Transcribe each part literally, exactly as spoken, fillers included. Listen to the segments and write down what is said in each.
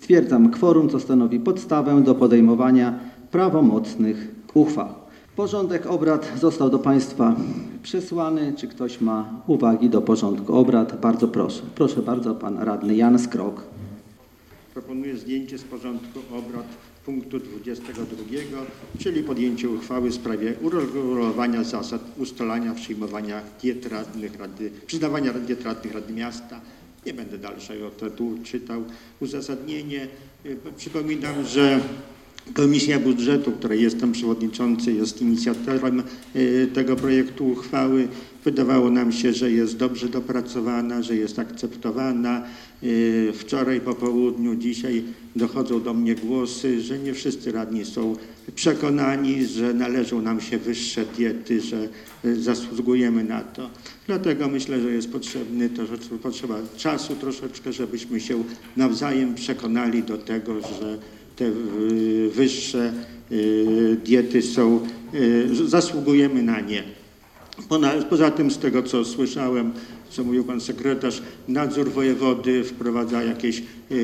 Stwierdzam kworum, co stanowi podstawę do podejmowania prawomocnych uchwał. Porządek obrad został do Państwa przesłany. Czy ktoś ma uwagi do porządku obrad? Bardzo proszę. Proszę bardzo, pan radny Jan Skrok. Proponuję zdjęcie z porządku obrad punktu dwudziestego drugiego, czyli podjęcie uchwały w sprawie uregulowania zasad ustalania, przyjmowania diet radnych rady, przyznawania diet radnych Rady Miasta. Nie będę dalszego tytułu czytał. Uzasadnienie. Przypominam, że Komisja Budżetu, której jestem przewodniczący, jest inicjatorem tego projektu uchwały. Wydawało nam się, że jest dobrze dopracowana, że jest akceptowana. Wczoraj po południu, dzisiaj dochodzą do mnie głosy, że nie wszyscy radni są przekonani, że należą nam się wyższe diety, że zasługujemy na to. Dlatego myślę, że jest potrzebny, to, że potrzeba czasu troszeczkę, żebyśmy się nawzajem przekonali do tego, że te wyższe diety są, zasługujemy na nie. Poza tym, z tego co słyszałem, co mówił pan sekretarz, nadzór wojewody wprowadza jakieś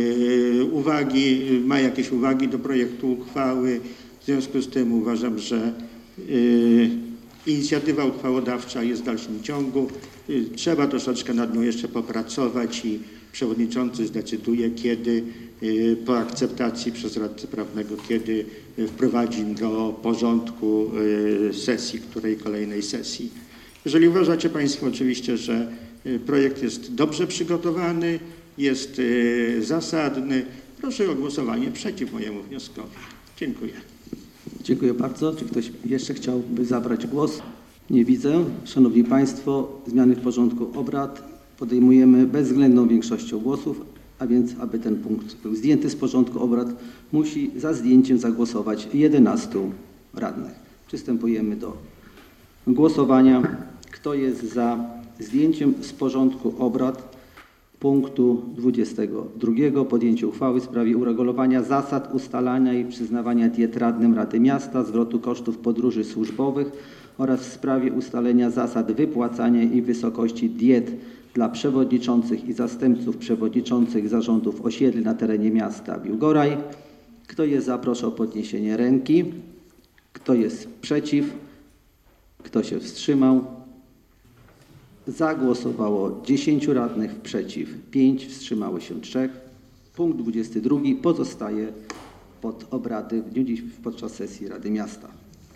uwagi, ma jakieś uwagi do projektu uchwały. W związku z tym uważam, że inicjatywa uchwałodawcza jest w dalszym ciągu. Trzeba troszeczkę nad nią jeszcze popracować i przewodniczący zdecyduje, kiedy po akceptacji przez radcę prawnego, kiedy wprowadzi do porządku sesji, której kolejnej sesji. Jeżeli uważacie Państwo oczywiście, że projekt jest dobrze przygotowany, jest zasadny, proszę o głosowanie przeciw mojemu wnioskowi. Dziękuję. Dziękuję bardzo. Czy ktoś jeszcze chciałby zabrać głos? Nie widzę. Szanowni Państwo, zmiany w porządku obrad podejmujemy bezwzględną większością głosów, a więc aby ten punkt był zdjęty z porządku obrad, musi za zdjęciem zagłosować jedenastu radnych. Przystępujemy do głosowania. Kto jest za zdjęciem z porządku obrad punktu dwudziestego drugiego podjęcie uchwały w sprawie uregulowania zasad ustalania i przyznawania diet radnym Rady Miasta, zwrotu kosztów podróży służbowych oraz w sprawie ustalenia zasad wypłacania i wysokości diet dla przewodniczących i zastępców przewodniczących zarządów osiedli na terenie miasta Biłgoraj. Kto jest za, proszę o podniesienie ręki. Kto jest przeciw? Kto się wstrzymał? Zagłosowało dziesięciu radnych, przeciw pięć, wstrzymało się trzech. Punkt dwudziesty drugi pozostaje pod obrady w dniu dziś podczas sesji Rady Miasta.